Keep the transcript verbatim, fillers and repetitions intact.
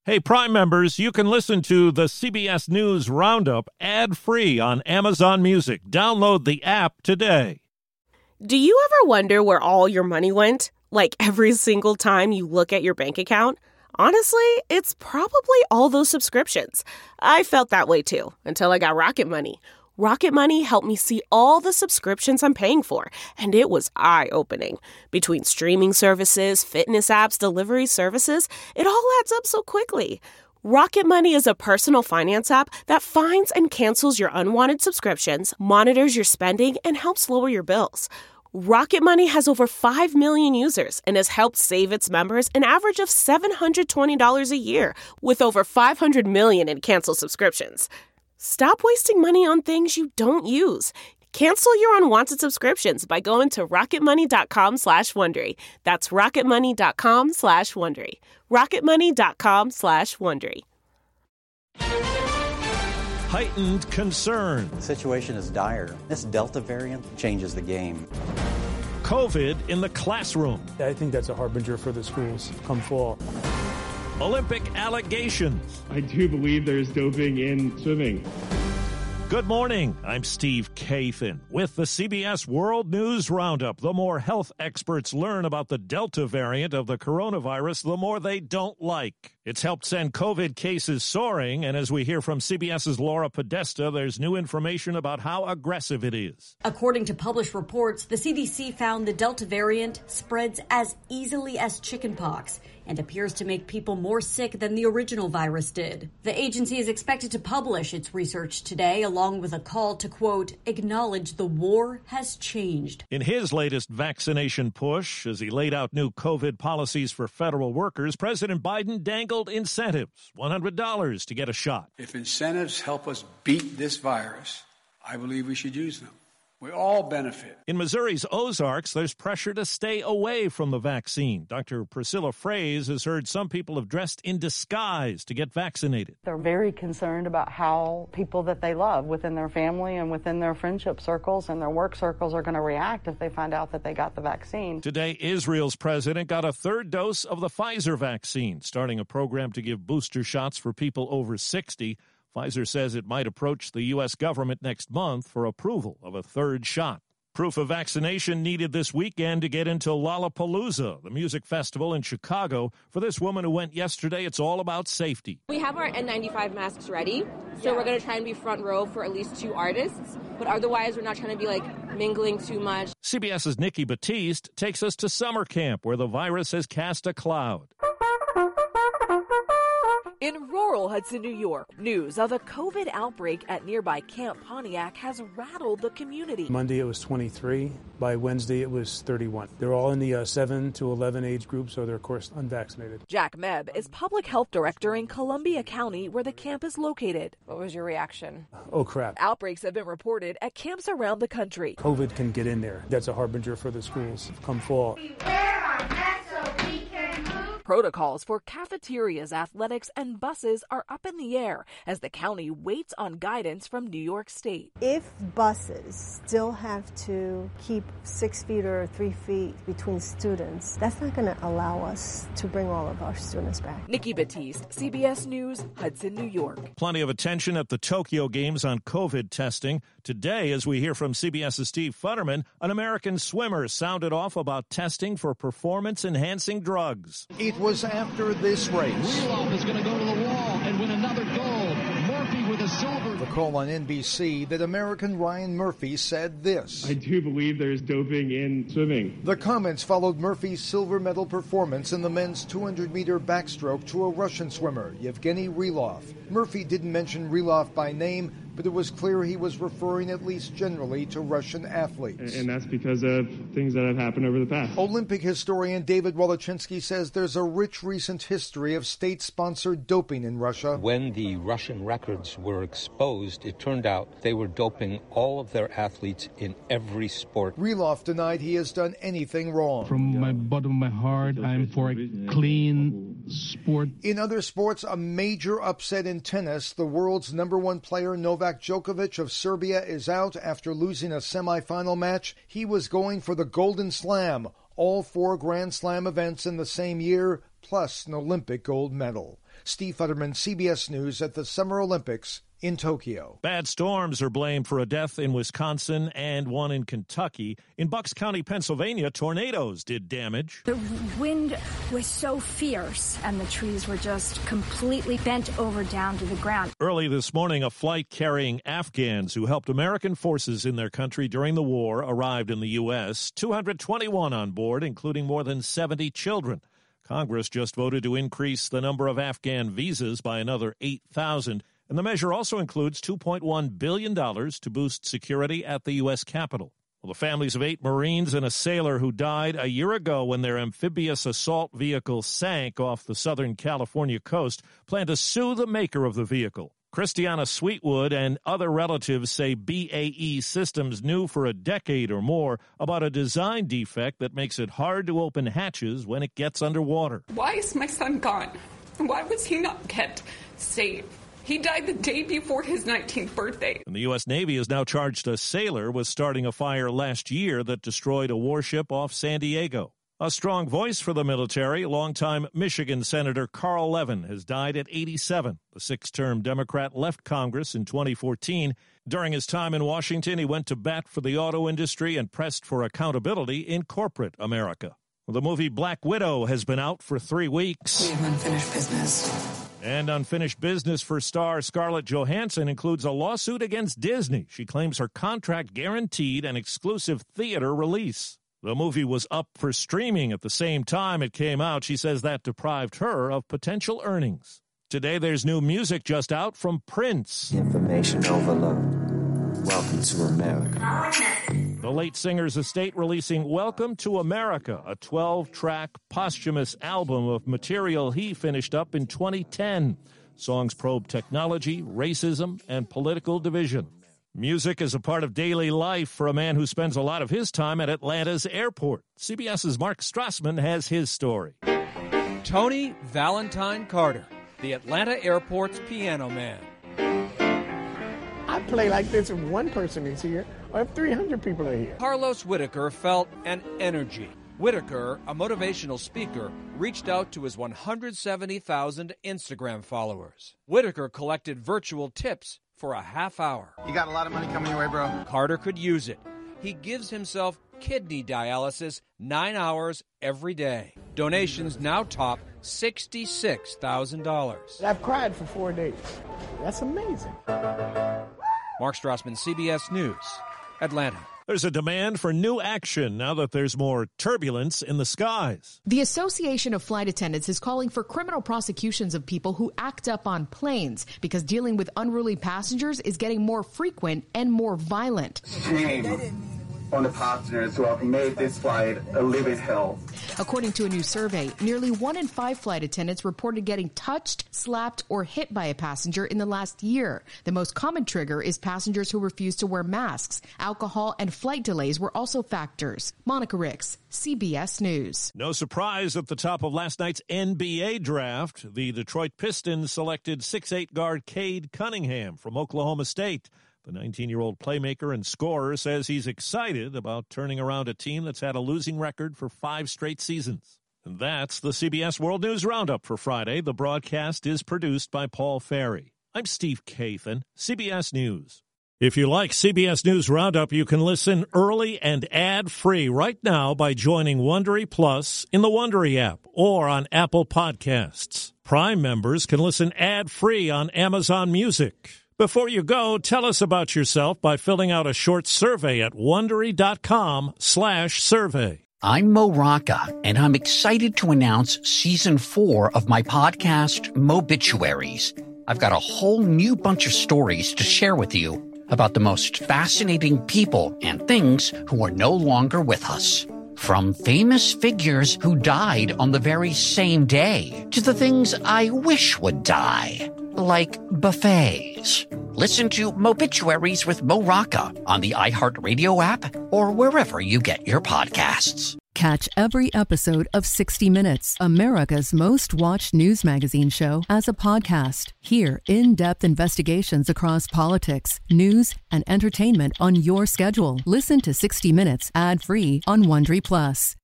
Hey, Prime members, you can listen to the C B S News Roundup ad-free on Amazon Music. Download the app today. Do you ever wonder where all your money went? Like every single time you look at your bank account? Honestly, it's probably all those subscriptions. I felt that way too, until I got Rocket Money. Rocket Money helped me see all the subscriptions I'm paying for, and it was eye-opening. Between streaming services, fitness apps, delivery services, it all adds up so quickly. Rocket Money is a personal finance app that finds and cancels your unwanted subscriptions, monitors your spending, and helps lower your bills. Rocket Money has over five million users and has helped save its members an average of seven hundred twenty dollars a year, with over five hundred million in canceled subscriptions. Stop wasting money on things you don't use. Cancel your unwanted subscriptions by going to rocketmoney.com slash Wondery. That's rocketmoney.com slash Wondery. rocketmoney.com slash Wondery. Heightened concern. The situation is dire. This Delta variant changes the game. COVID in the classroom. I think that's a harbinger for the schools come fall. Olympic allegations. I do believe there's doping in swimming. Good morning. I'm Steve Kathan with the C B S World News Roundup. The more health experts learn about the Delta variant of the coronavirus, the more they don't like. It's helped send COVID cases soaring, and as we hear from CBS's Laura Podesta, there's new information about how aggressive it is. According to published reports, the C D C found the Delta variant spreads as easily as chickenpox and appears to make people more sick than the original virus did. The agency is expected to publish its research today, along with a call to, quote, acknowledge the war has changed. In his latest vaccination push, as he laid out new COVID policies for federal workers, President Biden dangled incentives, one hundred dollars to get a shot. If incentives help us beat this virus, I believe we should use them. We all benefit. In Missouri's Ozarks, there's pressure to stay away from the vaccine. Doctor Priscilla Fraze has heard some people have dressed in disguise to get vaccinated. They're very concerned about how people that they love within their family and within their friendship circles and their work circles are going to react if they find out that they got the vaccine. Today, Israel's president got a third dose of the Pfizer vaccine, starting a program to give booster shots for people over sixty. Pfizer says it might approach the U S government next month for approval of a third shot. Proof of vaccination needed this weekend to get into Lollapalooza, the music festival in Chicago. For this woman who went yesterday, it's all about safety. We have our N ninety-five masks ready, so yeah. We're going to try and be front row for at least two artists. But otherwise, we're not trying to be, like, mingling too much. CBS's Nikki Batiste takes us to summer camp, where the virus has cast a cloud. In rural Hudson, New York, news of a COVID outbreak at nearby Camp Pontiac has rattled the community. Monday it was twenty-three. By Wednesday it was thirty-one. They're all in the uh, seven to eleven age group, so they're, of course, unvaccinated. Jack Mebb is public health director in Columbia County, where the camp is located. What was your reaction? Oh, crap. Outbreaks have been reported at camps around the country. COVID can get in there. That's a harbinger for the schools come fall. We wear our masks so we can move. Protocols for cafeterias, athletics, and buses are up in the air as the county waits on guidance from New York State. If buses still have to keep six feet or three feet between students, that's not going to allow us to bring all of our students back. Nikki Batiste, C B S News, Hudson, New York. Plenty of attention at the Tokyo Games on COVID testing. Today, as we hear from CBS's Steve Futterman, an American swimmer sounded off about testing for performance-enhancing drugs. It was after this race. Roloff is going to go to the wall and win another gold. Murphy with a silver. The call on N B C that American Ryan Murphy said this. I do believe there's doping in swimming. The comments followed Murphy's silver medal performance in the men's two hundred meter backstroke to a Russian swimmer, Yevgeny Rylov. Murphy didn't mention Rylov by name, but it was clear he was referring at least generally to Russian athletes. And that's because of things that have happened over the past. Olympic historian David Wolochinsky says there's a rich recent history of state-sponsored doping in Russia. When the Russian records were exposed, it turned out they were doping all of their athletes in every sport. Rylov denied he has done anything wrong. From my bottom of my heart, I'm for a clean sport. In other sports, a major upset in tennis. The world's number one player, Novak Djokovic of Serbia, is out after losing a semifinal match. He was going for the Golden Slam, all four Grand Slam events in the same year, plus an Olympic gold medal. Steve Futterman, C B S News, at the Summer Olympics in Tokyo. Bad storms are blamed for a death in Wisconsin and one in Kentucky. In Bucks County, Pennsylvania, tornadoes did damage. The wind was so fierce, and the trees were just completely bent over down to the ground. Early this morning, a flight carrying Afghans who helped American forces in their country during the war arrived in the U S two hundred twenty-one on board, including more than seventy children. Congress just voted to increase the number of Afghan visas by another eight thousand. And the measure also includes two point one billion dollars to boost security at the U S Capitol. Well, the families of eight Marines and a sailor who died a year ago when their amphibious assault vehicle sank off the Southern California coast plan to sue the maker of the vehicle. Christiana Sweetwood and other relatives say B A E Systems knew for a decade or more about a design defect that makes it hard to open hatches when it gets underwater. Why is my son gone? Why was he not kept safe? He died the day before his nineteenth birthday. And the U S Navy has now charged a sailor with starting a fire last year that destroyed a warship off San Diego. A strong voice for the military, longtime Michigan Senator Carl Levin has died at eighty-seven. The six-term Democrat left Congress in twenty fourteen. During his time in Washington, he went to bat for the auto industry and pressed for accountability in corporate America. The movie Black Widow has been out for three weeks. We have unfinished business. And unfinished business for star Scarlett Johansson includes a lawsuit against Disney. She claims her contract guaranteed an exclusive theater release. The movie was up for streaming at the same time it came out. She says that deprived her of potential earnings. Today, there's new music just out from Prince. Information overload. Welcome to America. The late singer's estate releasing Welcome to America, a twelve-track posthumous album of material he finished up in twenty ten. Songs probe technology, racism, and political division. Music is a part of daily life for a man who spends a lot of his time at Atlanta's airport. CBS's Mark Strassman has his story. Tony Valentine Carter, the Atlanta airport's piano man. I play like this if one person is here or if three hundred people are here. Carlos Whitaker felt an energy. Whitaker, a motivational speaker, reached out to his one hundred seventy thousand Instagram followers. Whitaker collected virtual tips for a half hour. You got a lot of money coming your way, bro. Carter could use it. He gives himself kidney dialysis nine hours every day. Donations now top sixty-six thousand dollars. I've cried for four days. That's amazing. Mark Strassman, C B S News, Atlanta. There's a demand for new action now that there's more turbulence in the skies. The Association of Flight Attendants is calling for criminal prosecutions of people who act up on planes because dealing with unruly passengers is getting more frequent and more violent. Shame on the passengers who have made this flight a living hell. According to a new survey, nearly one in five flight attendants reported getting touched, slapped, or hit by a passenger in the last year. The most common trigger is passengers who refuse to wear masks. Alcohol and flight delays were also factors. Monica Ricks, C B S News. No surprise at the top of last night's N B A draft, the Detroit Pistons selected six eight guard Cade Cunningham from Oklahoma State. The nineteen-year-old playmaker and scorer says he's excited about turning around a team that's had a losing record for five straight seasons. And that's the C B S World News Roundup for Friday. The broadcast is produced by Paul Ferry. I'm Steve Kathan, C B S News. If you like C B S News Roundup, you can listen early and ad-free right now by joining Wondery Plus in the Wondery app or on Apple Podcasts. Prime members can listen ad-free on Amazon Music. Before you go, tell us about yourself by filling out a short survey at Wondery.com slash survey. I'm Mo Rocca, and I'm excited to announce season four of my podcast, Mobituaries. I've got a whole new bunch of stories to share with you about the most fascinating people and things who are no longer with us. From famous figures who died on the very same day to the things I wish would die, like buffets. Listen to Mobituaries with Mo Rocca on the iHeartRadio app or wherever you get your podcasts. Catch every episode of sixty minutes, America's most watched news magazine show, as a podcast. Hear in-depth investigations across politics, news, and entertainment on your schedule. Listen to sixty minutes ad-free on Wondery Plus.